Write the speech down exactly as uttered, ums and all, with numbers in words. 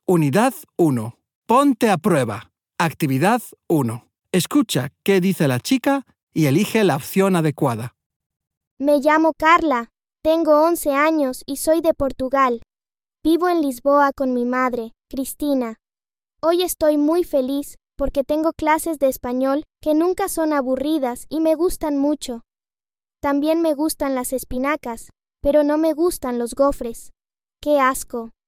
Unidad uno. Ponte a prueba. Actividad uno. Escucha qué dice la chica y elige la opción adecuada. Me llamo Carla, tengo once años y soy de Portugal. Vivo en Lisboa con mi madre, Cristina. Hoy estoy muy feliz porque tengo clases de español que nunca son aburridas y me gustan mucho. También me gustan las espinacas, pero no me gustan los gofres. ¡Qué asco!